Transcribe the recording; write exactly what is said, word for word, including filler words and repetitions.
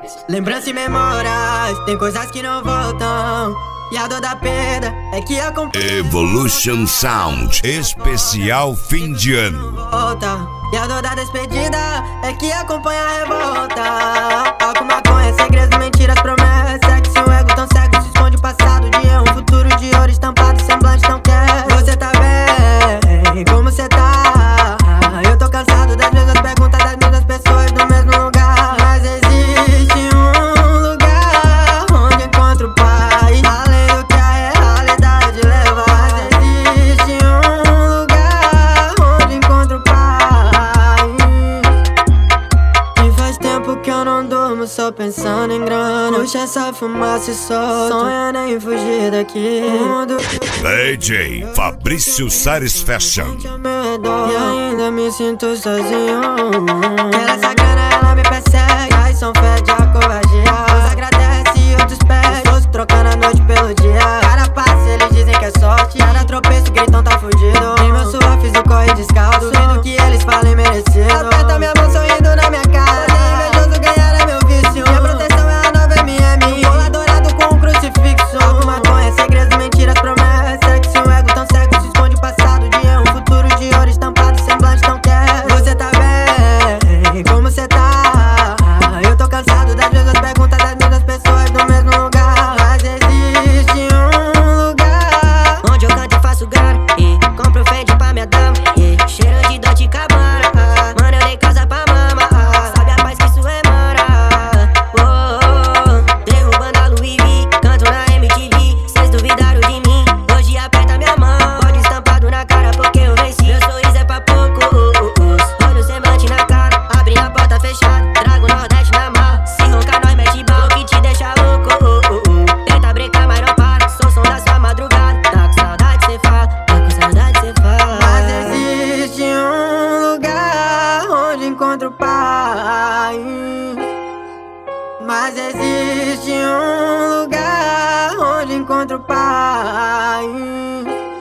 Lembranças e memórias, tem coisas que não voltam. E a dor da perda é que acompanha. Evolution Sound, especial fim de ano. Volta. E a dor da despedida é que acompanha a revolta. Álcool, maconha, segredos, mentiras, promessas. Sexo, um ego tão cego, se esconde o passado de erro. Um futuro de ouro estampado, semblante tão quer. Você tá bem? Como você tá? Eu tô cansado das mesmas perguntas, das mesmas pessoas no mesmo lugar. Mas existe um lugar onde encontro paz, além do que a realidade leva. Mas existe um lugar onde encontro paz. E faz tempo que eu não durmo só pensando em grana. Puxa essa fumaça e solta, sonhando em fugir daqui. Mundo D J Fabrício Sares Fashion. e ainda me sinto sozinho. Quero essa grana, ela me persegue. Aí são fede a covardia. Uns agradece e outros pede. Esposo trocando a noite pelo dia. Cada passo eles dizem que é sorte. Cada tropeço gritam tá fugido. Em meu suor fiz o corre descalço. Duvido que eles falem merecido. Aperta minha mão sorrindo na minha cara. Invejoso ganhar é meu vício. Minha proteção é a nova M M. Um colar dourado com um crucifixo. Álcool, maconha, segredos, mentiras, promessas. Sexo, um ego tão cego, se esconde o passado de erro. Um futuro de ouro estampado, semblante tão quer. Você tá bem? Como você tá? Eu tô cansado das mesmas perguntas, das mesmas pessoas no mesmo lugar. Mas existe um lugar onde eu canto e faço grana, e compro fede pra minha dama, e cheiro de Dolce Gabbana. Mano, eu dei casa pra mama, sabe a paz que isso emana. Oh, oh, oh. Derrubando a Louis V, canto na M T V. Cês duvidaram de mim, hoje aperta minha mão. Pode estampado na cara porque eu venci. Meu sorriso é pra poucos, olho semblante na cara. Abri a porta fechada, trago o Nordeste na mão. Se roncar nós mete bala, que te deixa louco. Tenta brecar mas não para, sou som da sua madrugada. Tá com saudade cê fala, tá com saudade cê fala. Mas existe um lugar onde encontro paz. Mas existe um lugar onde encontro paz.